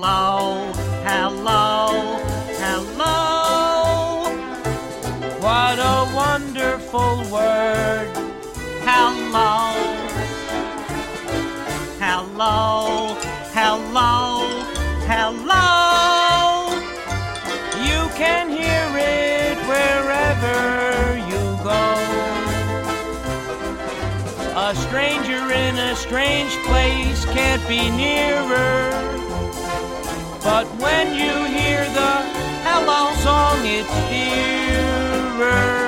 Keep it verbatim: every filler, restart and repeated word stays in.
Hello, hello, hello. What a wonderful word. Hello, hello, hello, hello. You can hear it wherever you go. A stranger in a strange place can't be nearer. But when you hear the hello song, it's dearer.